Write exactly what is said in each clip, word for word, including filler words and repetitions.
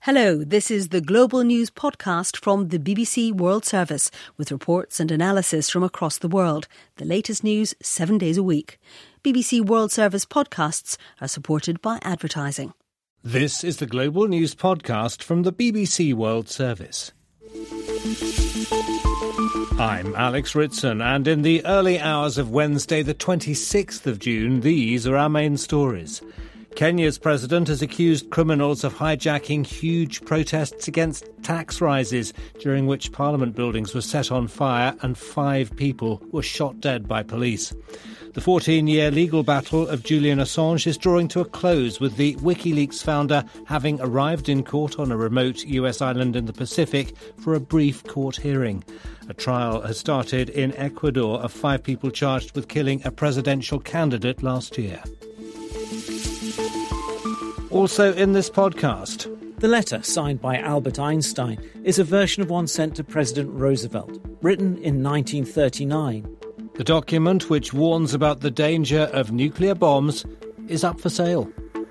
Hello, this is the Global News podcast from the B B C World Service with reports and analysis from across the world. The latest news seven days a week. B B C World Service podcasts are supported by advertising. This is the Global News podcast from the B B C World Service. I'm Alex Ritson, and in the early hours of Wednesday, the twenty-sixth of June, these are our main stories. Kenya's president has accused criminals of hijacking huge protests against tax rises, during which parliament buildings were set on fire and five people were shot dead by police. The fourteen-year legal battle of Julian Assange is drawing to a close, with the WikiLeaks founder having arrived in court on a remote U S island in the Pacific for a brief court hearing. A trial has started in Ecuador of five people charged with killing a presidential candidate last year. Also in this podcast, the letter signed by Albert Einstein is a version of one sent to President Roosevelt, written in nineteen thirty-nine. The document, which warns about the danger of nuclear bombs, is up for sale.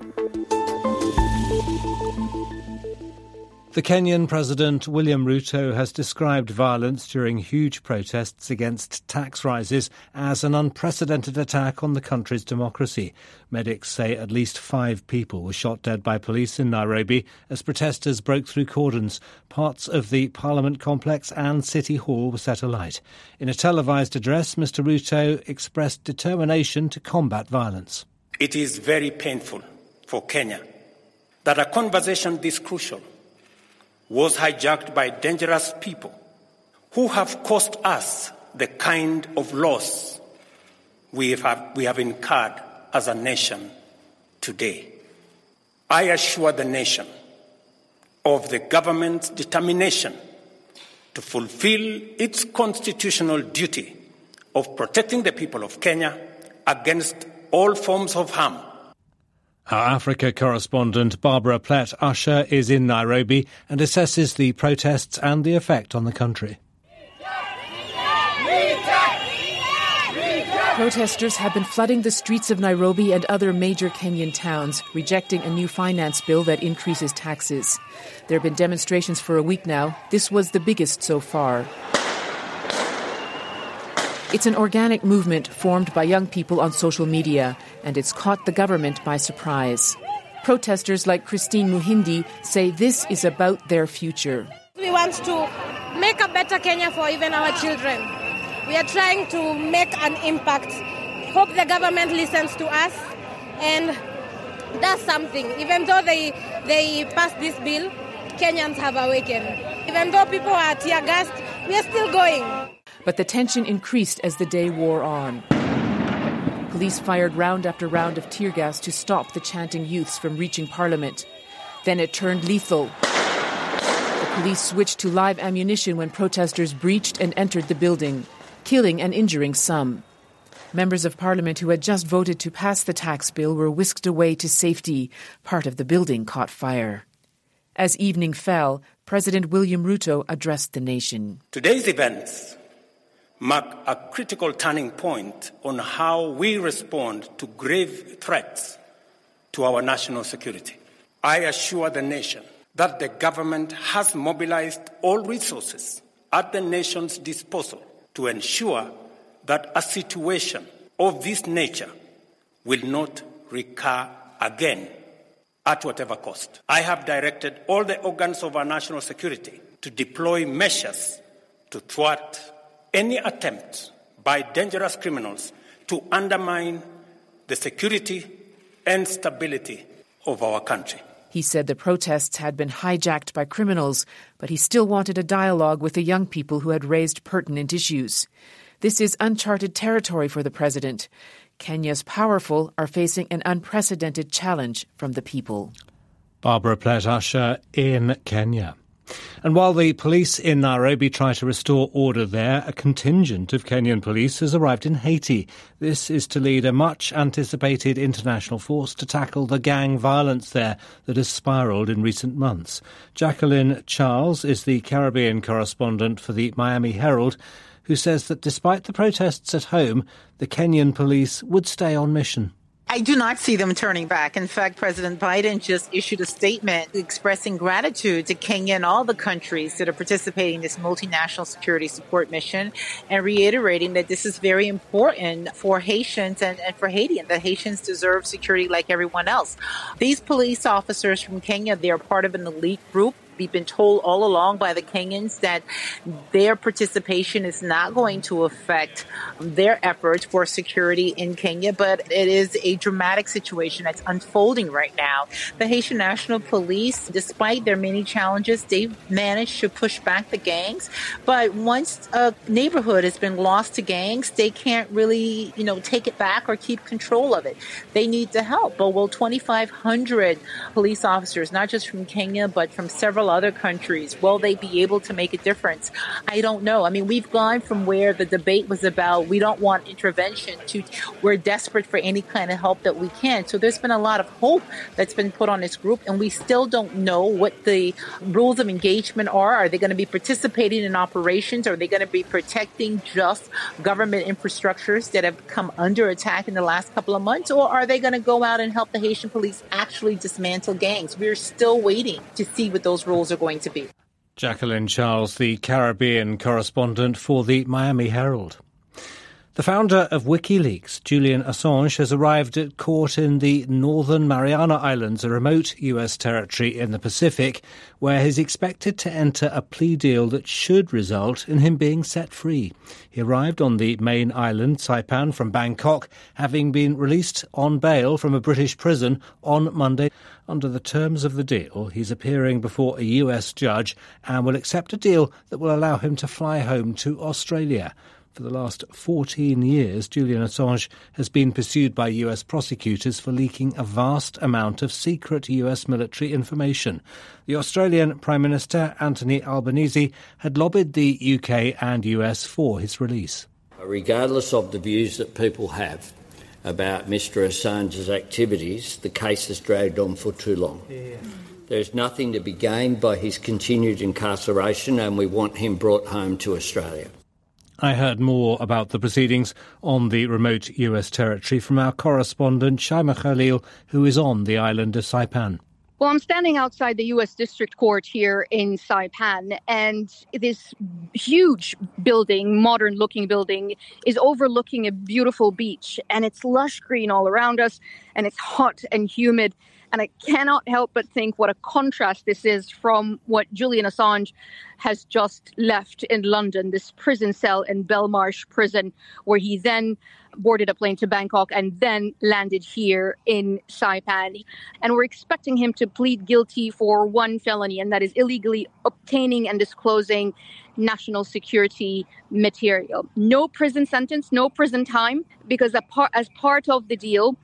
The Kenyan President William Ruto has described violence during huge protests against tax rises as an unprecedented attack on the country's democracy. Medics say at least five people were shot dead by police in Nairobi as protesters broke through cordons. Parts of the Parliament complex and City Hall were set alight. In a televised address, Mister Ruto expressed determination to combat violence. It is very painful for Kenya that a conversation this crucial was hijacked by dangerous people who have caused us the kind of loss we have, we have incurred as a nation today. I assure the nation of the government's determination to fulfill its constitutional duty of protecting the people of Kenya against all forms of harm. Our Africa correspondent Barbara Plett-Usher is in Nairobi and assesses the protests and the effect on the country. Protesters have been flooding the streets of Nairobi and other major Kenyan towns, rejecting a new finance bill that increases taxes. There have been demonstrations for a week now. This was the biggest so far. It's an organic movement formed by young people on social media, and it's caught the government by surprise. Protesters like Christine Muhindi say this is about their future. We want to make a better Kenya for even our children. We are trying to make an impact. Hope the government listens to us and does something. Even though they, they passed this bill, Kenyans have awakened. Even though people are tear-gassed, we are still going. But the tension increased as the day wore on. Police fired round after round of tear gas to stop the chanting youths from reaching Parliament. Then it turned lethal. The police switched to live ammunition when protesters breached and entered the building, killing and injuring some. Members of Parliament who had just voted to pass the tax bill were whisked away to safety. Part of the building caught fire. As evening fell, President William Ruto addressed the nation. Today's events mark a critical turning point on how we respond to grave threats to our national security. I assure the nation that the government has mobilized all resources at the nation's disposal to ensure that a situation of this nature will not recur again at whatever cost. I have directed all the organs of our national security to deploy measures to thwart any attempt by dangerous criminals to undermine the security and stability of our country. He said the protests had been hijacked by criminals, but he still wanted a dialogue with the young people who had raised pertinent issues. This is uncharted territory for the president. Kenya's powerful are facing an unprecedented challenge from the people. Barbara Plett-Usher in Kenya. And while the police in Nairobi try to restore order there, a contingent of Kenyan police has arrived in Haiti. This is to lead a much-anticipated international force to tackle the gang violence there that has spiralled in recent months. Jacqueline Charles is the Caribbean correspondent for the Miami Herald, who says that despite the protests at home, the Kenyan police would stay on mission. I I do not see them turning back. In fact, President Biden just issued a statement expressing gratitude to Kenya and all the countries that are participating in this multinational security support mission and reiterating that this is very important for Haitians and, and for Haiti, and that Haitians deserve security like everyone else. These police officers from Kenya, they are part of an elite group. We've been told all along by the Kenyans that their participation is not going to affect their efforts for security in Kenya, but it is a dramatic situation that's unfolding right now. The Haitian National Police, despite their many challenges, they've managed to push back the gangs. But once a neighborhood has been lost to gangs, they can't really, you know, take it back or keep control of it. They need the help. But will twenty-five hundred police officers, not just from Kenya, but from several other countries, will they be able to make a difference? I don't know. I mean, we've gone from where the debate was about we don't want intervention to we're desperate for any kind of help that we can. So there's been a lot of hope that's been put on this group, and we still don't know what the rules of engagement are. Are they going to be participating in operations? Are they going to be protecting just government infrastructures that have come under attack in the last couple of months? Or are they going to go out and help the Haitian police actually dismantle gangs? We're still waiting to see what those rules are going to be. Jacqueline Charles, the Caribbean correspondent for the Miami Herald. The founder of WikiLeaks, Julian Assange, has arrived at court in the Northern Mariana Islands, a remote U S territory in the Pacific, where he's expected to enter a plea deal that should result in him being set free. He arrived on the main island, Saipan, from Bangkok, having been released on bail from a British prison on Monday. Under the terms of the deal, he's appearing before a U S judge and will accept a deal that will allow him to fly home to Australia. For the last fourteen years, Julian Assange has been pursued by U S prosecutors for leaking a vast amount of secret U S military information. The Australian Prime Minister, Anthony Albanese, had lobbied the U K and U S for his release. Regardless of the views that people have about Mister Assange's activities, the case has dragged on for too long. Yeah. There's nothing to be gained by his continued incarceration, and we want him brought home to Australia. I heard more about the proceedings on the remote U S territory from our correspondent Shaima Khalil, who is on the island of Saipan. Well, I'm standing outside the U S District Court here in Saipan, and this huge building, modern-looking building, is overlooking a beautiful beach, and it's lush green all around us, and it's hot and humid. And I cannot help but think what a contrast this is from what Julian Assange has just left in London, this prison cell in Belmarsh Prison, where he then boarded a plane to Bangkok and then landed here in Saipan. And we're expecting him to plead guilty for one felony, and that is illegally obtaining and disclosing national security material. No prison sentence, no prison time, because as part of the deal,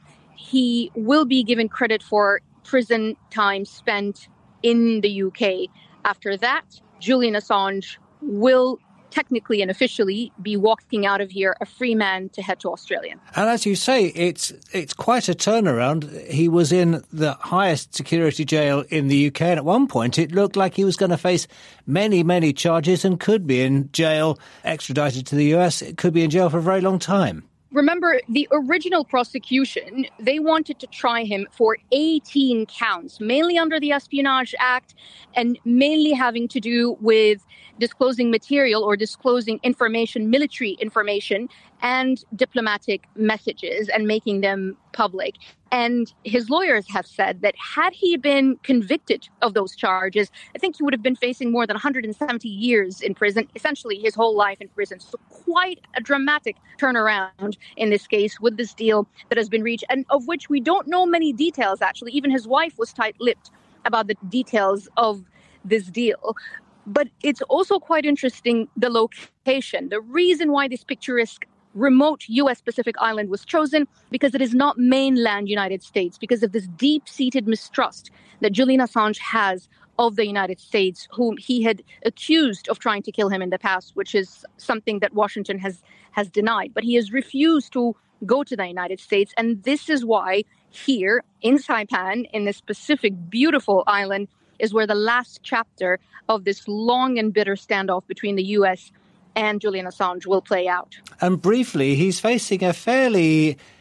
he will be given credit for prison time spent in the U K. After that, Julian Assange will technically and officially be walking out of here a free man to head to Australia. And as you say, it's it's quite a turnaround. He was in the highest security jail in the U K, and at one point it looked like he was going to face many, many charges and could be in jail, extradited to the U S. It could be in jail for a very long time. Remember, the original prosecution, they wanted to try him for eighteen counts, mainly under the Espionage Act and mainly having to do with disclosing material or disclosing information, military information, and diplomatic messages and making them public. And his lawyers have said that had he been convicted of those charges, I think he would have been facing more than one hundred seventy years in prison, essentially his whole life in prison. So quite a dramatic turnaround in this case with this deal that has been reached, and of which we don't know many details, actually. Even his wife was tight-lipped about the details of this deal. But it's also quite interesting, the location, the reason why this picturesque remote U S Pacific island was chosen, because it is not mainland United States, because of this deep-seated mistrust that Julian Assange has of the United States, whom he had accused of trying to kill him in the past, which is something that Washington has, has denied. But he has refused to go to the United States. And this is why here in Saipan, in this Pacific, beautiful island, is where the last chapter of this long and bitter standoff between the U S and Julian Assange will play out. And briefly, he's facing a fairly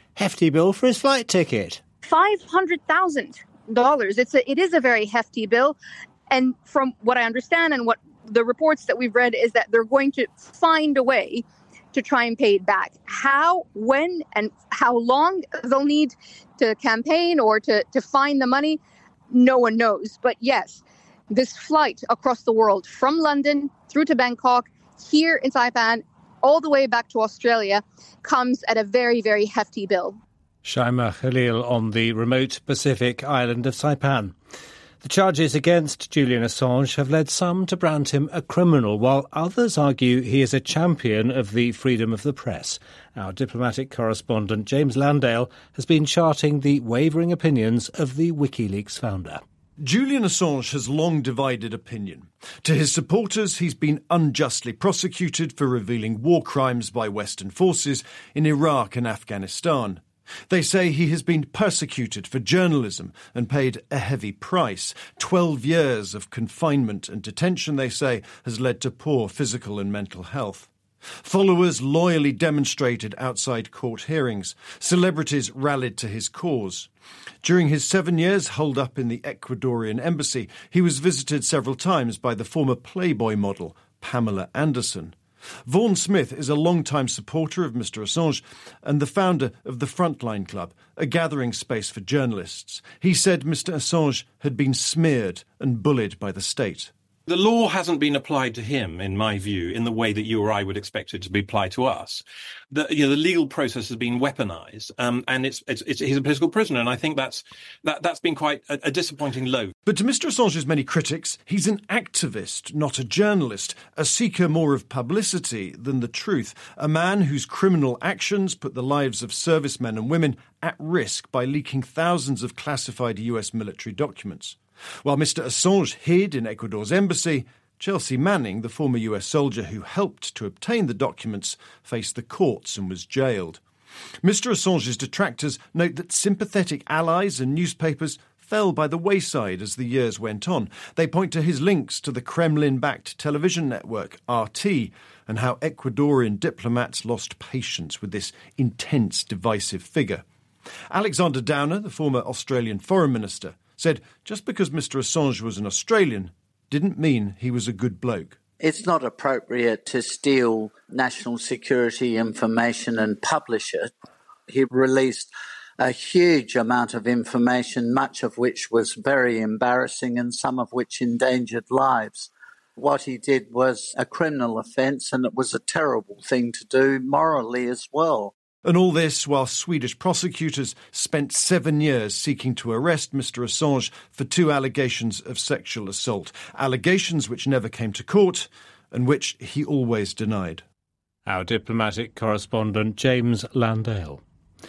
hefty bill for his flight ticket. five hundred thousand dollars. It's a, it is a very hefty bill. And from what I understand and what the reports that we've read is that they're going to find a way to try and pay it back. How, when, and how long they'll need to campaign or to, to find the money, no one knows. But yes, this flight across the world from London through to Bangkok, here in Saipan, all the way back to Australia, comes at a very, very hefty bill. Shaima Khalil on the remote Pacific island of Saipan. The charges against Julian Assange have led some to brand him a criminal, while others argue he is a champion of the freedom of the press. Our diplomatic correspondent James Landale has been charting the wavering opinions of the WikiLeaks founder. Julian Assange has long divided opinion. To his supporters, he's been unjustly prosecuted for revealing war crimes by Western forces in Iraq and Afghanistan. They say he has been persecuted for journalism and paid a heavy price. Twelve years of confinement and detention, they say, has led to poor physical and mental health. Followers loyally demonstrated outside court hearings. Celebrities rallied to his cause. During his seven years holed up in the Ecuadorian embassy, he was visited several times by the former Playboy model, Pamela Anderson. Vaughan Smith is a long-time supporter of Mister Assange and the founder of the Frontline Club, a gathering space for journalists. He said Mister Assange had been smeared and bullied by the state. The law hasn't been applied to him, in my view, in the way that you or I would expect it to be applied to us. The, you know, the legal process has been weaponized, um, and it's, it's, it's, he's a political prisoner, and I think that's that, that's been quite a, a disappointing low. But to Mister Assange's many critics, he's an activist, not a journalist, a seeker more of publicity than the truth, a man whose criminal actions put the lives of servicemen and women at risk by leaking thousands of classified U S military documents. While Mister Assange hid in Ecuador's embassy, Chelsea Manning, the former U S soldier who helped to obtain the documents, faced the courts and was jailed. Mister Assange's detractors note that sympathetic allies and newspapers fell by the wayside as the years went on. They point to his links to the Kremlin-backed television network R T and how Ecuadorian diplomats lost patience with this intense, divisive figure. Alexander Downer, the former Australian foreign minister, said just because Mister Assange was an Australian didn't mean he was a good bloke. It's not appropriate to steal national security information and publish it. He released a huge amount of information, much of which was very embarrassing and some of which endangered lives. What he did was a criminal offence, and it was a terrible thing to do morally as well. And all this while Swedish prosecutors spent seven years seeking to arrest Mister Assange for two allegations of sexual assault, allegations which never came to court and which he always denied. Our diplomatic correspondent James Landale.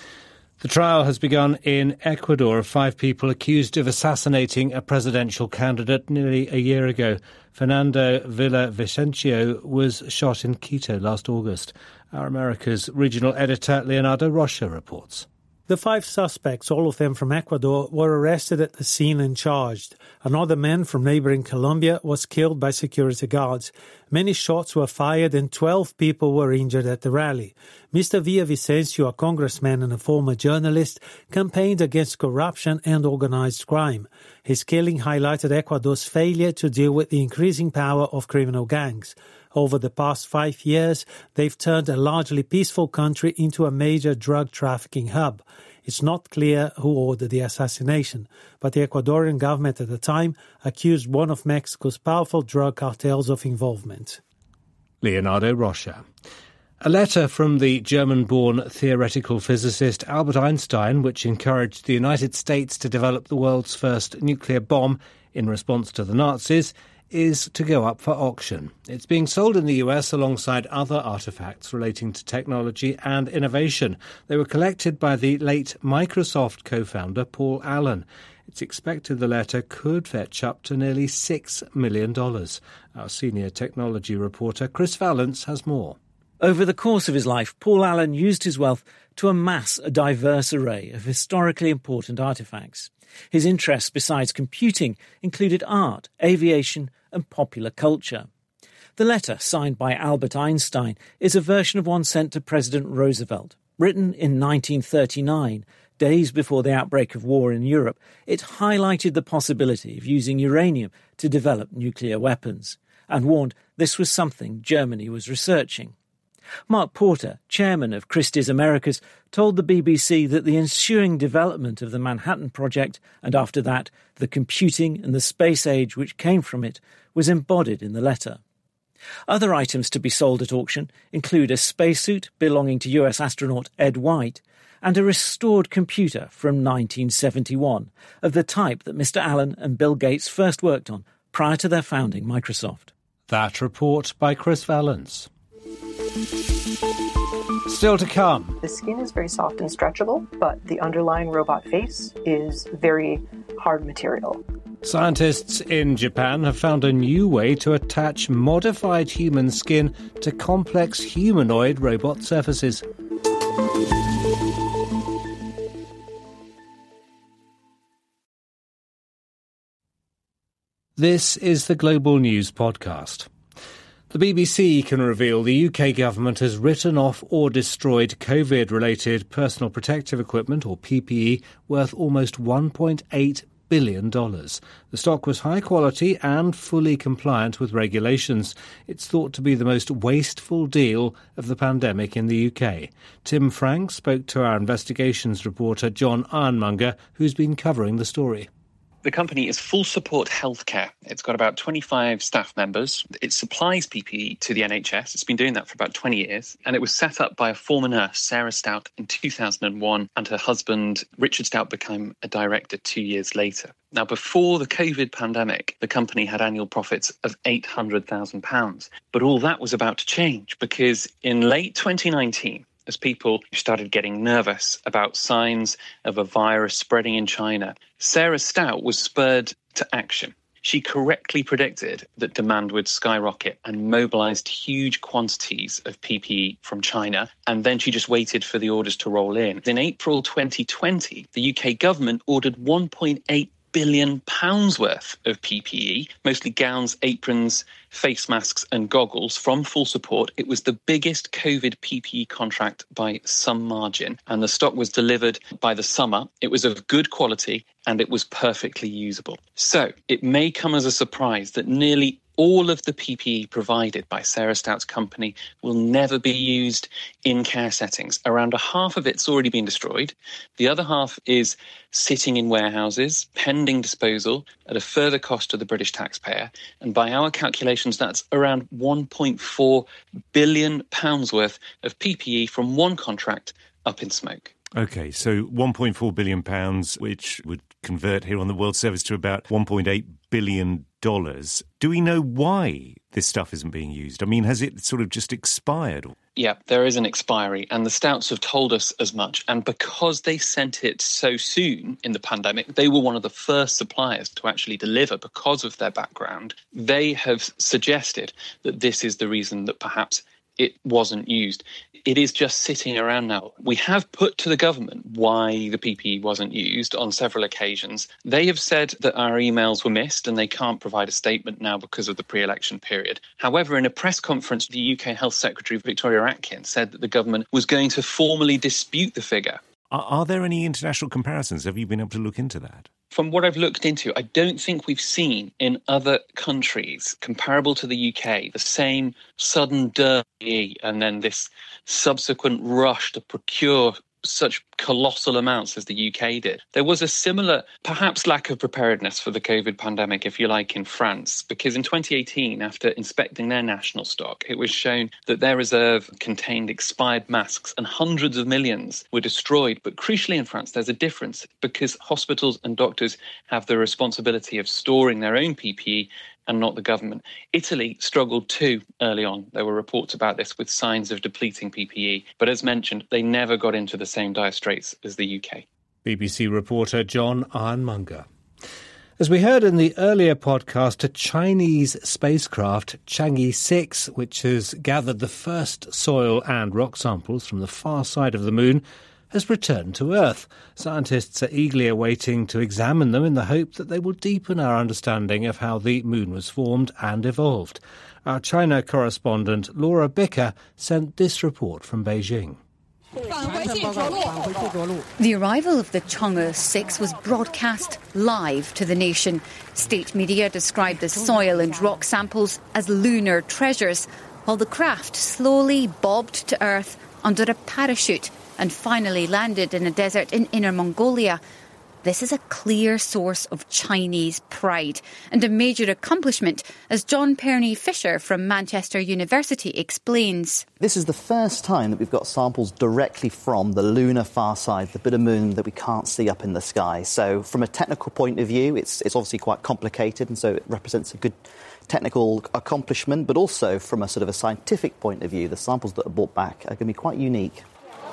The trial has begun in Ecuador of five people accused of assassinating a presidential candidate nearly a year ago. Fernando Villavicencio was shot in Quito last August. Our America's regional editor Leonardo Rocha reports. The five suspects, all of them from Ecuador, were arrested at the scene and charged. Another man from neighboring Colombia was killed by security guards. Many shots were fired and twelve people were injured at the rally. Mister Villavicencio, a congressman and a former journalist, campaigned against corruption and organized crime. His killing highlighted Ecuador's failure to deal with the increasing power of criminal gangs. Over the past five years, they've turned a largely peaceful country into a major drug trafficking hub. It's not clear who ordered the assassination, but the Ecuadorian government at the time accused one of Mexico's powerful drug cartels of involvement. Leonardo Rocha. A letter from the German-born theoretical physicist Albert Einstein, which encouraged the United States to develop the world's first nuclear bomb in response to the Nazis, is to go up for auction. It's being sold in the U S alongside other artefacts relating to technology and innovation. They were collected by the late Microsoft co-founder Paul Allen. It's expected the letter could fetch up to nearly six million dollars. Our senior technology reporter Chris Vallance has more. Over the course of his life, Paul Allen used his wealth to amass a diverse array of historically important artefacts. His interests, besides computing, included art, aviation, and popular culture. The letter, signed by Albert Einstein, is a version of one sent to President Roosevelt. Written in nineteen thirty-nine, days before the outbreak of war in Europe, it highlighted the possibility of using uranium to develop nuclear weapons, and warned this was something Germany was researching. Mark Porter, chairman of Christie's Americas, told the B B C that the ensuing development of the Manhattan Project, and after that, the computing and the space age which came from it, was embodied in the letter. Other items to be sold at auction include a spacesuit belonging to U S astronaut Ed White and a restored computer from nineteen seventy-one, of the type that Mister Allen and Bill Gates first worked on prior to their founding Microsoft. That report by Chris Valence. Still to come. The skin is very soft and stretchable, but the underlying robot face is very hard material. Scientists in Japan have found a new way to attach modified human skin to complex humanoid robot surfaces. This is the Global News Podcast. The B B C can reveal the U K government has written off or destroyed COVID-related personal protective equipment, or P P E, worth almost one point eight billion dollars. The stock was high quality and fully compliant with regulations. It's thought to be the most wasteful deal of the pandemic in the U K. Tim Frank spoke to our investigations reporter John Ironmonger, who's been covering the story. The company is Full Support Healthcare. It's got about twenty-five staff members. It supplies P P E to the N H S. It's been doing that for about twenty years. And it was set up by a former nurse, Sarah Stout, in two thousand one. And her husband, Richard Stout, became a director two years later. Now, before the COVID pandemic, the company had annual profits of eight hundred thousand pounds. But all that was about to change because in late twenty nineteen, as people started getting nervous about signs of a virus spreading in China, Sarah Stout was spurred to action. She correctly predicted that demand would skyrocket and mobilised huge quantities of P P E from China, and then she just waited for the orders to roll in. In April twenty twenty, the U K government ordered one point eight billion pounds worth of P P E, mostly gowns, aprons, face masks and goggles from Full Support. It was the biggest COVID P P E contract by some margin, and the stock was delivered by the summer. It was of good quality and it was perfectly usable. So it may come as a surprise that nearly all of the P P E provided by Sarah Stout's company will never be used in care settings. Around a half of it's already been destroyed. The other half is sitting in warehouses, pending disposal at a further cost to the British taxpayer. And by our calculations, that's around one point four billion pounds worth of P P E from one contract up in smoke. OK, so one point four billion pounds, which would convert here on the World Service to about one point eight billion dollars. Do we know why this stuff isn't being used? I mean, has it sort of just expired? Yeah, there is an expiry, and the Stouts have told us as much. And because they sent it so soon in the pandemic, they were one of the first suppliers to actually deliver because of their background. They have suggested that this is the reason that perhaps it wasn't used. It is just sitting around now. We have put to the government why the P P E wasn't used on several occasions. They have said that our emails were missed and they can't provide a statement now because of the pre-election period. However, in a press conference, the U K Health Secretary Victoria Atkins said that the government was going to formally dispute the figure. Are, are there any international comparisons? Have you been able to look into that? From what I've looked into, I don't think we've seen in other countries comparable to the U K the same sudden dearth and then this subsequent rush to procure such colossal amounts as the U K did. There was a similar, perhaps lack of preparedness for the COVID pandemic, if you like, in France, because in twenty eighteen, after inspecting their national stock, it was shown that their reserve contained expired masks and hundreds of millions were destroyed. But crucially in France, there's a difference because hospitals and doctors have the responsibility of storing their own P P E and not the government. Italy struggled too early on. There were reports about this with signs of depleting P P E. But as mentioned, they never got into the same dire straits as the U K. B B C reporter John Ironmonger. As we heard in the earlier podcast, a Chinese spacecraft, Chang'e six, which has gathered the first soil and rock samples from the far side of the moon, has returned to Earth. Scientists are eagerly awaiting to examine them in the hope that they will deepen our understanding of how the moon was formed and evolved. Our China correspondent Laura Bicker sent this report from Beijing. The arrival of the Chang'e six was broadcast live to the nation. State media described the soil and rock samples as lunar treasures, while the craft slowly bobbed to Earth under a parachute and finally landed in a desert in Inner Mongolia. This is a clear source of Chinese pride and a major accomplishment, as John Perny-Fisher from Manchester University explains. This is the first time that we've got samples directly from the lunar far side, the bit of moon that we can't see up in the sky. So from a technical point of view, it's, it's obviously quite complicated, and so it represents a good technical accomplishment, but also from a sort of a scientific point of view, the samples that are brought back are going to be quite unique.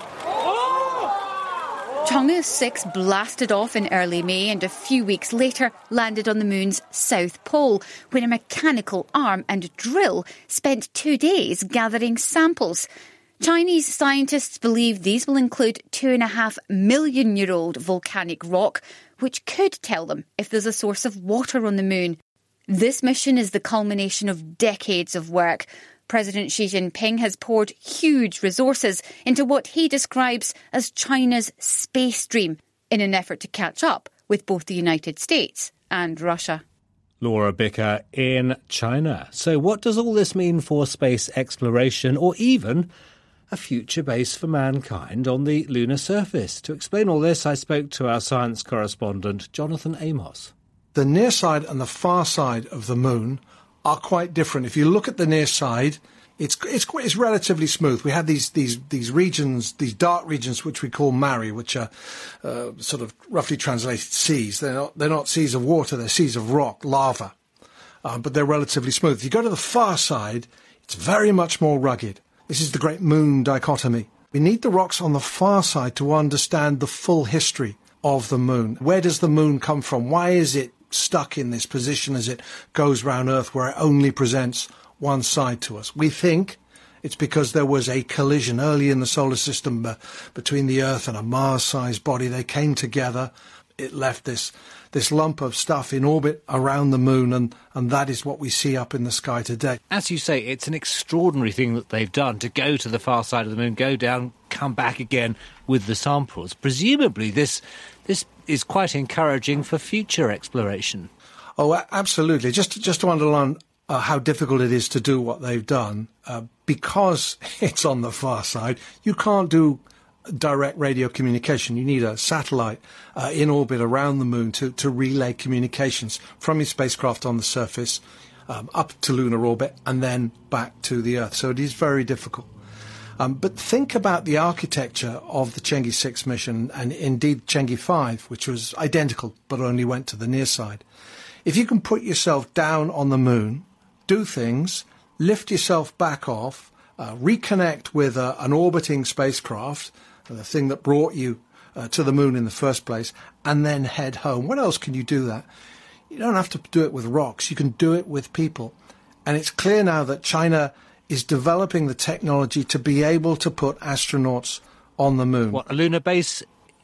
Chang'e six blasted off in early May and a few weeks later landed on the moon's south pole, when a mechanical arm and drill spent two days gathering samples. Chinese scientists believe these will include two and a half million year old volcanic rock, which could tell them if there's a source of water on the moon. This mission is the culmination of decades of work. President Xi Jinping has poured huge resources into what he describes as China's space dream, in an effort to catch up with both the United States and Russia. Laura Bicker in China. So what does all this mean for space exploration, or even a future base for mankind on the lunar surface? To explain all this, I spoke to our science correspondent, Jonathan Amos. The near side and the far side of the moon are quite different. If you look at the near side, it's it's it's relatively smooth. We have these these these regions, these dark regions, which we call mare, which are uh, sort of roughly translated seas. They're not they're not seas of water. They're seas of rock, lava, uh, but they're relatively smooth. If you go to the far side, it's very much more rugged. This is the great moon dichotomy. We need the rocks on the far side to understand the full history of the moon. Where does the moon come from? Why is it stuck in this position as it goes round Earth, where it only presents one side to us? We think it's because there was a collision early in the solar system uh, between the Earth and a Mars-sized body. They came together. It left this this lump of stuff in orbit around the moon, and, and that is what we see up in the sky today. As you say, it's an extraordinary thing that they've done, to go to the far side of the moon, go down, come back again with the samples. Presumably this this is quite encouraging for future exploration. Oh, absolutely. Just, just to underline uh, how difficult it is to do what they've done, uh, because it's on the far side, you can't do direct radio communication. You need a satellite uh, in orbit around the moon to, to relay communications from your spacecraft on the surface um, up to lunar orbit and then back to the Earth. So it is very difficult. Um, but think about the architecture of the Chang'e six mission, and indeed Chang'e five, which was identical but only went to the near side. If you can put yourself down on the moon, do things, lift yourself back off, uh, reconnect with uh, an orbiting spacecraft, the thing that brought you uh, to the moon in the first place, and then head home. What else can you do that? You don't have to do it with rocks. You can do it with people. And it's clear now that China is developing the technology to be able to put astronauts on the moon. What, a lunar base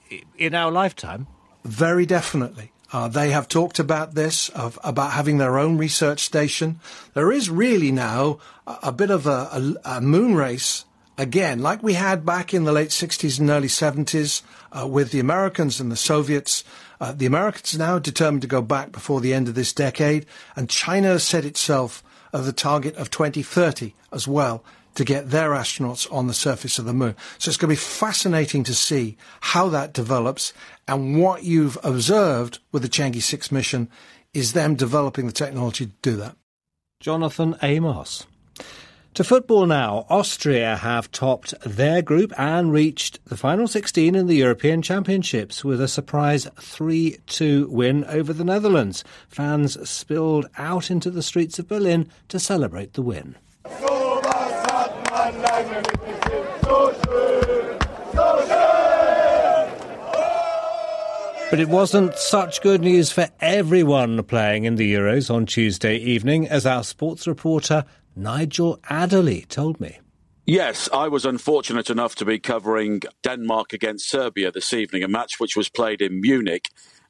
in our lifetime? Very definitely. Uh, they have talked about this, of, about having their own research station. There is really now a, a bit of a, a, a moon race again, like we had back in the late sixties and early seventies uh, with the Americans and the Soviets. Uh, the Americans now are determined to go back before the end of this decade, and China has set itself uh, the target of twenty thirty as well, to get their astronauts on the surface of the moon. So it's going to be fascinating to see how that develops, and what you've observed with the Chang'e six mission is them developing the technology to do that. Jonathan Amos. To football now. Austria have topped their group and reached the final sixteen in the European Championships with a surprise three two win over the Netherlands. Fans spilled out into the streets of Berlin to celebrate the win. But it wasn't such good news for everyone playing in the Euros on Tuesday evening, as our sports reporter Nigel Adderley told me. Yes, I was unfortunate enough to be covering Denmark against Serbia this evening, a match which was played in Munich.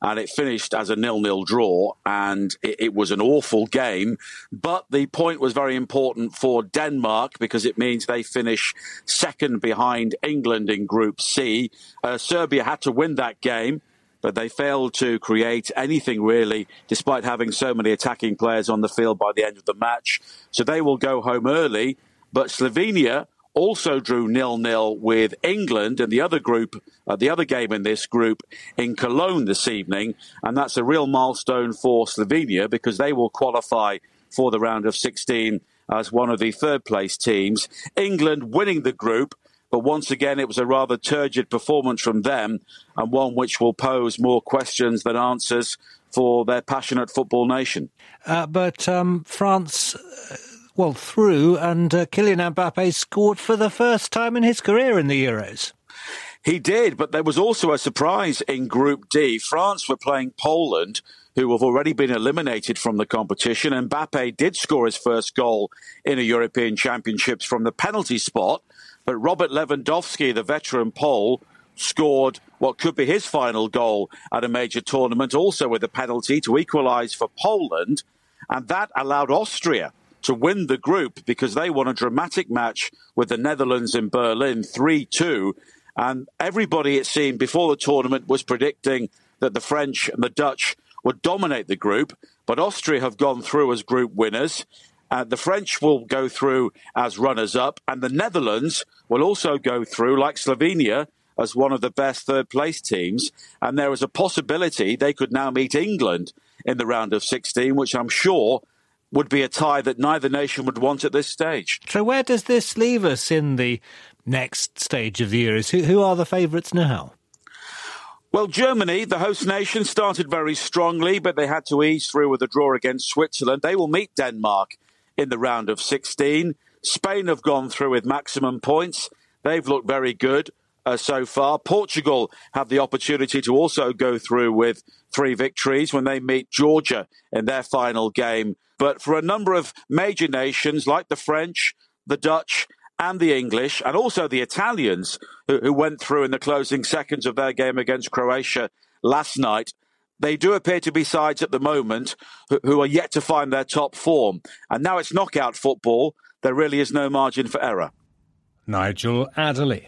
and it finished as a nil-nil draw, and it, it was an awful game. But the point was very important for Denmark because it means they finish second behind England in Group C. Uh, Serbia had to win that game, but they failed to create anything really, despite having so many attacking players on the field by the end of the match. So they will go home early. But Slovenia also drew nil-nil with England in the other group, uh, the other game in this group in Cologne this evening. And that's a real milestone for Slovenia because they will qualify for the round of sixteen as one of the third-place teams. England winning the group, but once again it was a rather turgid performance from them and one which will pose more questions than answers for their passionate football nation. Uh, but um, France... Uh... well, through, and uh, Kylian Mbappe scored for the first time in his career in the Euros. He did, but there was also a surprise in Group D. France were playing Poland, who have already been eliminated from the competition. Mbappe did score his first goal in a European Championships from the penalty spot, but Robert Lewandowski, the veteran Pole, scored what could be his final goal at a major tournament, also with a penalty to equalise for Poland, and that allowed Austria to win the group because they won a dramatic match with the Netherlands in Berlin, three two. And everybody, it seemed, before the tournament was predicting that the French and the Dutch would dominate the group. But Austria have gone through as group winners. Uh, the French will go through as runners-up. And the Netherlands will also go through, like Slovenia, as one of the best third-place teams. And there is a possibility they could now meet England in the round of sixteen, which I'm sure would be a tie that neither nation would want at this stage. So where does this leave us in the next stage of the Euros? Who, who are the favourites now? Well, Germany, the host nation, started very strongly, but they had to ease through with a draw against Switzerland. They will meet Denmark in the round of sixteen. Spain have gone through with maximum points. They've looked very good uh, so far. Portugal have the opportunity to also go through with three victories when they meet Georgia in their final game. But for a number of major nations like the French, the Dutch and the English, and also the Italians, who, who went through in the closing seconds of their game against Croatia last night, they do appear to be sides at the moment who, who are yet to find their top form. And now it's knockout football. There really is no margin for error. Nigel Adderley.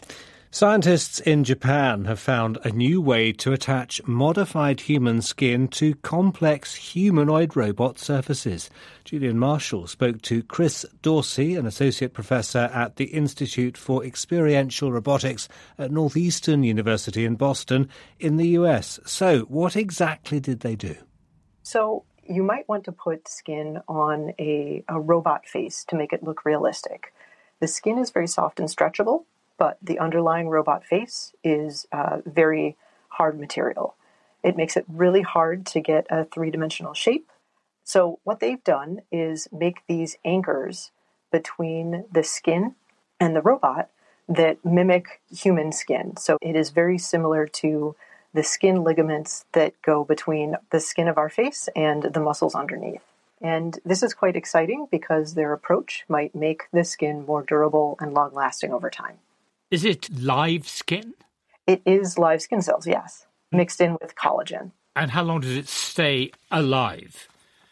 Scientists in Japan have found a new way to attach modified human skin to complex humanoid robot surfaces. Julian Marshall spoke to Chris Dorsey, an associate professor at the Institute for Experiential Robotics at Northeastern University in Boston in the U S. So, what exactly did they do? So, you might want to put skin on a, a robot face to make it look realistic. The skin is very soft and stretchable, but the underlying robot face is uh, very hard material. It makes it really hard to get a three-dimensional shape. So what they've done is make these anchors between the skin and the robot that mimic human skin. So it is very similar to the skin ligaments that go between the skin of our face and the muscles underneath. And this is quite exciting because their approach might make the skin more durable and long-lasting over time. Is it live skin? It is live skin cells, yes, mixed in with collagen. And how long does it stay alive?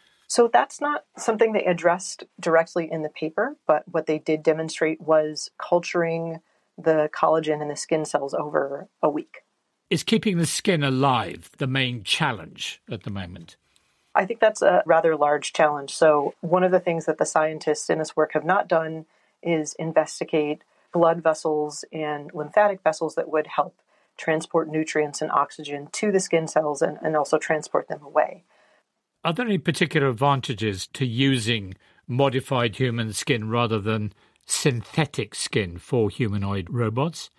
So that's not something they addressed directly in the paper, but what they did demonstrate was culturing the collagen in the skin cells over a week. Is keeping the skin alive the main challenge at the moment? I think that's a rather large challenge. So one of the things that the scientists in this work have not done is investigate blood vessels and lymphatic vessels that would help transport nutrients and oxygen to the skin cells and, and also transport them away. Are there any particular advantages to using modified human skin rather than synthetic skin for humanoid robots?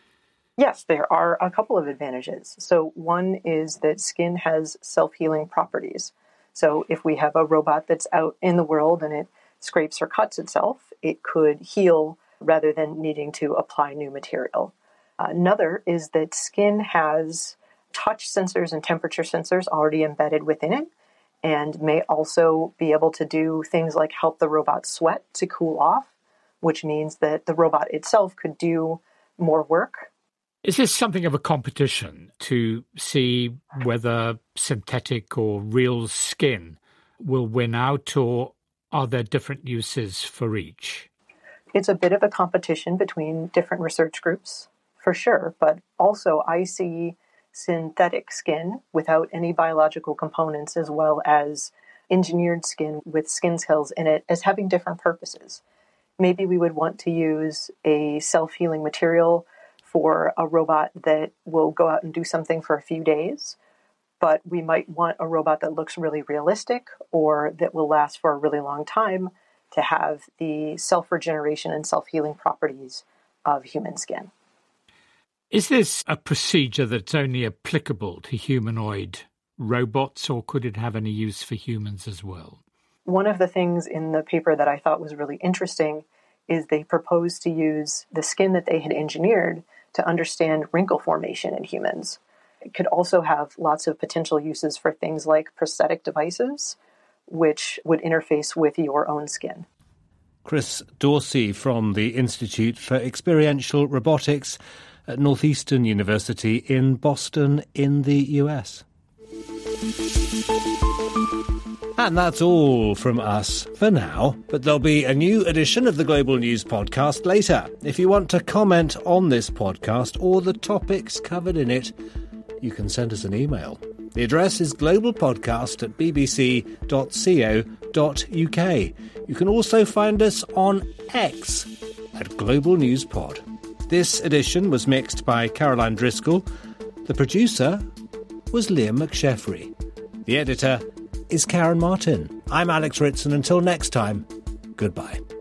Yes, there are a couple of advantages. So one is that skin has self-healing properties. So if we have a robot that's out in the world and it scrapes or cuts itself, it could heal rather than needing to apply new material. Another is that skin has touch sensors and temperature sensors already embedded within it and may also be able to do things like help the robot sweat to cool off, which means that the robot itself could do more work Is this something of a competition to see whether synthetic or real skin will win out, or are there different uses for each? It's a bit of a competition between different research groups, for sure, but also I see synthetic skin without any biological components as well as engineered skin with skin cells in it as having different purposes. Maybe we would want to use a self-healing material for a robot that will go out and do something for a few days, but we might want a robot that looks really realistic or that will last for a really long time to have the self-regeneration and self-healing properties of human skin. Is this a procedure that's only applicable to humanoid robots, or could it have any use for humans as well? One of the things in the paper that I thought was really interesting is they proposed to use the skin that they had engineered to understand wrinkle formation in humans. It could also have lots of potential uses for things like prosthetic devices, which would interface with your own skin. Chris Dorsey from the Institute for Experiential Robotics at Northeastern University in Boston in the U S. And that's all from us for now, but there'll be a new edition of the Global News Podcast later. If you want to comment on this podcast or the topics covered in it, you can send us an email. The address is globalpodcast at b b c dot co dot u k. You can also find us on X at Global News Pod. This edition was mixed by Caroline Driscoll. The producer was Liam McSheffrey. The editor is Karen Martin. I'm Alex Ritson. Until next time, goodbye.